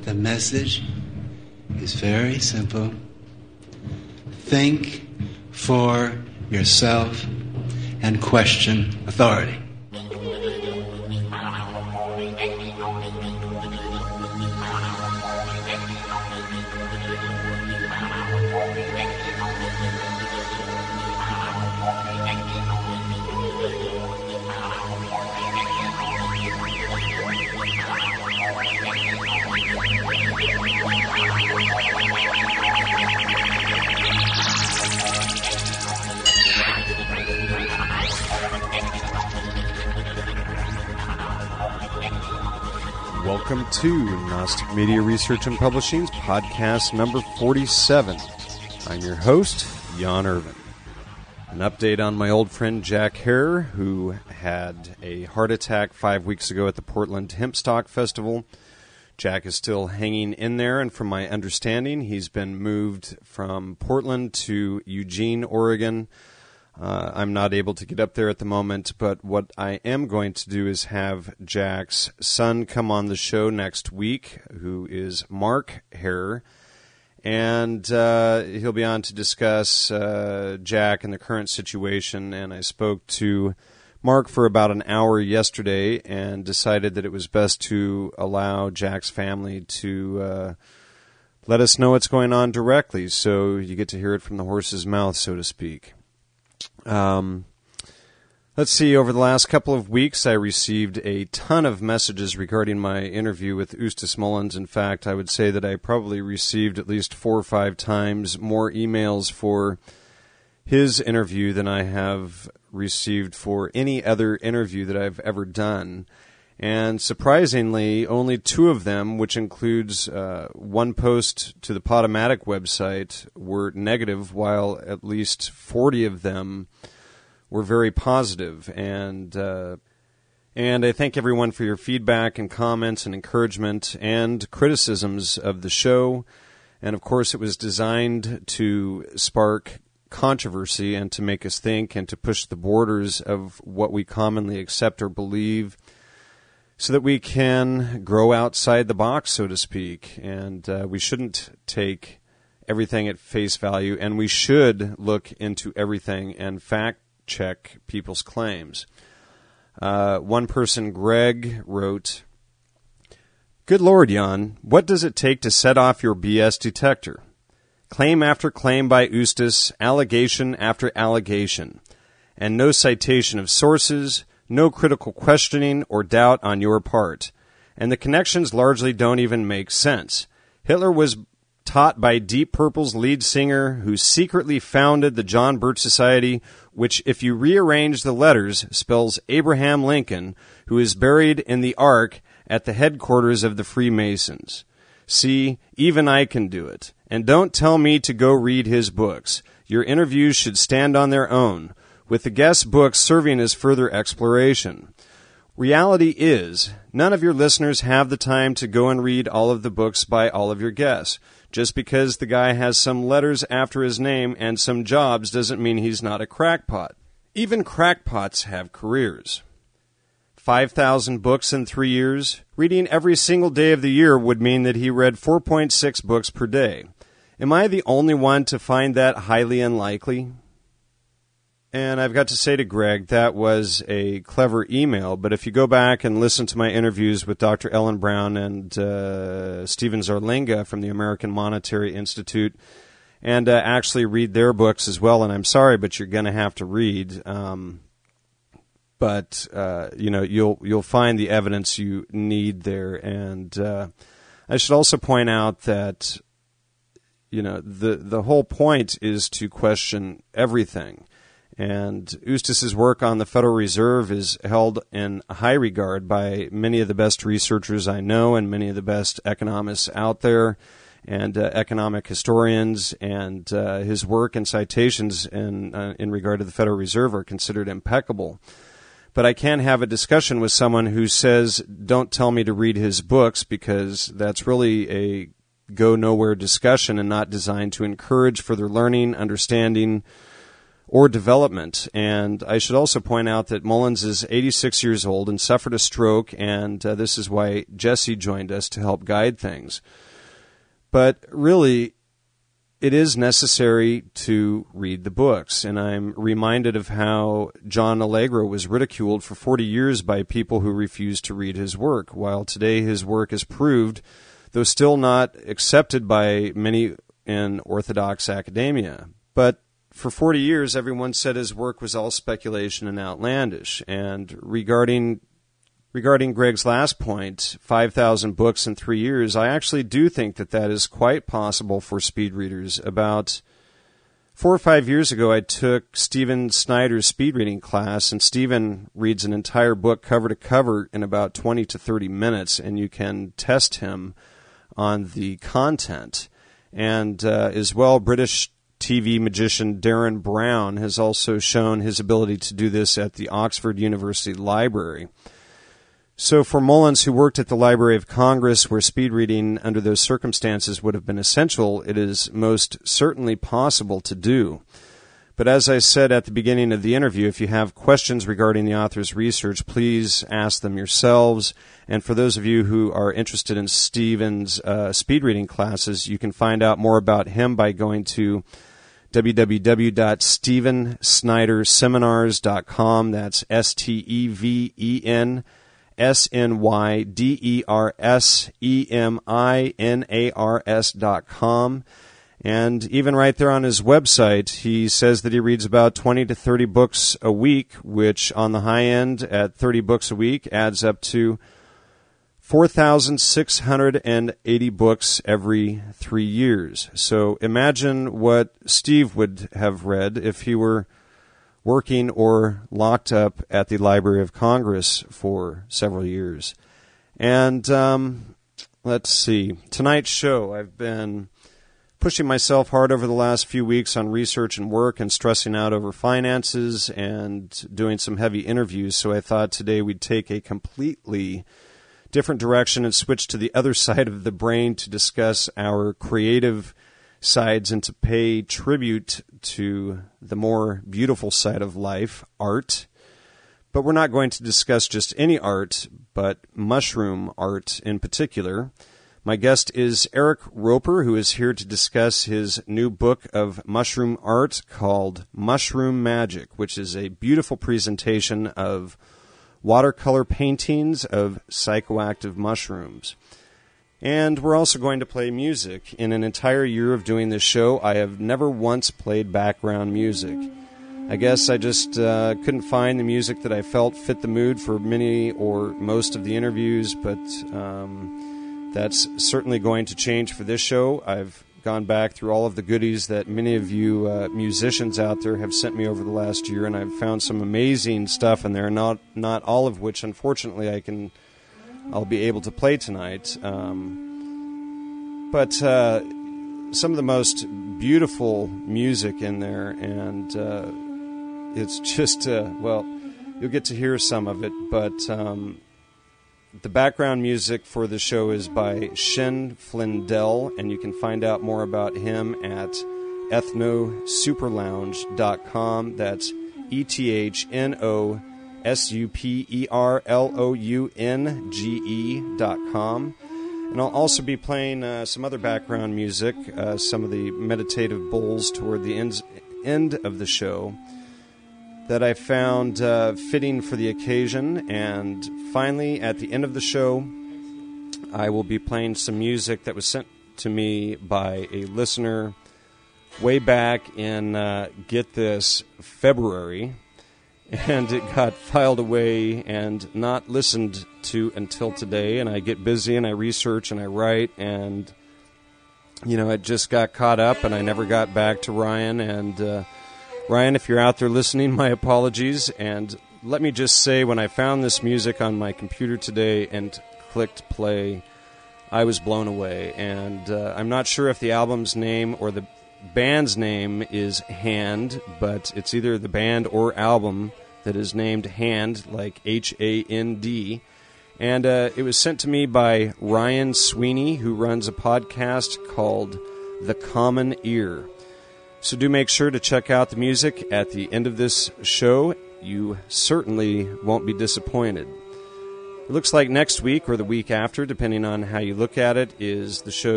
The message is very simple. Think for yourself and question authority. Welcome to Gnostic Media Research and Publishing's podcast number 47. I'm your host, Jan Irvin. An update on my old friend Jack Hare, who had a heart attack 5 weeks ago at the Portland Hempstock Festival. Jack is still hanging in there, and from my understanding, he's been moved from Portland to Eugene, Oregon. I'm not able to get up there at the moment, but what I am going to do is have Jack's son come on the show next week, who is Mark Hare, and he'll be on to discuss Jack and the current situation. And I spoke to Mark for about an hour yesterday and decided that it was best to allow Jack's family to let us know what's going on directly, so you get to hear it from the horse's mouth, so to speak. Let's see, over the last couple of weeks, I received a ton of messages regarding my interview with Eustace Mullins. In fact, I would say that I probably received at least 4 or 5 times more emails for his interview than I have received for any other interview that I've ever done. And surprisingly, only 2 of them, which includes one post to the Podomatic website, were negative, while at least 40 of them were very positive. And I thank everyone for your feedback and comments and encouragement and criticisms of the show. And of course, it was designed to spark controversy and to make us think and to push the borders of what we commonly accept or believe, so that we can grow outside the box, so to speak. And we shouldn't take everything at face value, and we should look into everything and fact-check people's claims. One person, Greg, wrote, "Good Lord, Jan, what does it take to set off your BS detector? Claim after claim by Eustace, allegation after allegation, and no citation of sources, no critical questioning or doubt on your part. And the connections largely don't even make sense. Hitler was taught by Deep Purple's lead singer, who secretly founded the John Birch Society, which, if you rearrange the letters, spells Abraham Lincoln, who is buried in the Ark at the headquarters of the Freemasons. See, even I can do it. And don't tell me to go read his books. Your interviews should stand on their own, with the guest books serving as further exploration. Reality is, none of your listeners have the time to go and read all of the books by all of your guests. Just because the guy has some letters after his name and some jobs doesn't mean he's not a crackpot. Even crackpots have careers. 5,000 books in 3 years? Reading every single day of the year would mean that he read 4.6 books per day. Am I the only one to find that highly unlikely?" And I've got to say to Greg, that was a clever email, but if you go back and listen to my interviews with Dr. Ellen Brown and Stephen Zarlinga from the American Monetary Institute, and actually read their books as well, and I'm sorry, but you're going to have to read, but you'll find the evidence you need there. And I should also point out that the whole point is to question everything. And Eustace's work on the Federal Reserve is held in high regard by many of the best researchers I know and many of the best economists out there and economic historians. And his work and citations in regard to the Federal Reserve are considered impeccable. But I can't have a discussion with someone who says, don't tell me to read his books, because that's really a go-nowhere discussion and not designed to encourage further learning, understanding, or development. And I should also point out that Mullins is 86 years old and suffered a stroke, and this is why Jesse joined us to help guide things. But really, it is necessary to read the books, and I'm reminded of how John Allegro was ridiculed for 40 years by people who refused to read his work, while today his work is proved, though still not accepted by many in Orthodox academia. But for 40 years, everyone said his work was all speculation and outlandish. And regarding Greg's last point, 5,000 books in 3 years, I actually do think that is quite possible for speed readers. About 4 or 5 years ago, I took Stephen Snyder's speed reading class, and Stephen reads an entire book cover to cover in about 20 to 30 minutes, and you can test him on the content. And as well, British TV magician Darren Brown has also shown his ability to do this at the Oxford University Library. So for Mullins, who worked at the Library of Congress, where speed reading under those circumstances would have been essential, it is most certainly possible to do. But as I said at the beginning of the interview, if you have questions regarding the author's research, please ask them yourselves. And for those of you who are interested in Stephen's speed reading classes, you can find out more about him by going to www.stevensnyderseminars.com. That's STEVENSNYDERSEMINARS.com. And even right there on his website, he says that he reads about 20 to 30 books a week, which on the high end at 30 books a week adds up to 4,680 books every 3 years. So imagine what Steve would have read if he were working or locked up at the Library of Congress for several years. And let's see. Tonight's show, I've been pushing myself hard over the last few weeks on research and work and stressing out over finances and doing some heavy interviews, so I thought today we'd take a completely different direction and switch to the other side of the brain to discuss our creative sides and to pay tribute to the more beautiful side of life, art. But we're not going to discuss just any art, but mushroom art in particular. My guest is Eric Roper, who is here to discuss his new book of mushroom art called Mushroom Magic, which is a beautiful presentation of watercolor paintings of psychoactive mushrooms. And we're also going to play music. In an entire year of doing this show, I have never once played background music. I guess I just couldn't find the music that I felt fit the mood for many or most of the interviews, but that's certainly going to change for this show. I've gone back through all of the goodies that many of you musicians out there have sent me over the last year, and I've found some amazing stuff in there, not all of which, unfortunately, I'll be able to play tonight. But some of the most beautiful music in there, and it's just, well, you'll get to hear some of it, but the background music for the show is by Shin Flindell, and you can find out more about him at ethnosuperlounge.com. That's ethnosuperlounge.com. And I'll also be playing some other background music, some of the meditative bowls toward the end of the show that I found fitting for the occasion. And finally, at the end of the show, I will be playing some music that was sent to me by a listener way back in, get this, February. And it got filed away and not listened to until today. And I get busy and I research and I write. And, it just got caught up and I never got back to Ryan. And Ryan, if you're out there listening, my apologies. And let me just say, when I found this music on my computer today and clicked play, I was blown away. And I'm not sure if the album's name or the band's name is Hand, but it's either the band or album that is named Hand, like H-A-N-D. And it was sent to me by Ryan Sweeney, who runs a podcast called The Common Ear. So do make sure to check out the music at the end of this show. You certainly won't be disappointed. It looks like next week or the week after, depending on how you look at it, is the show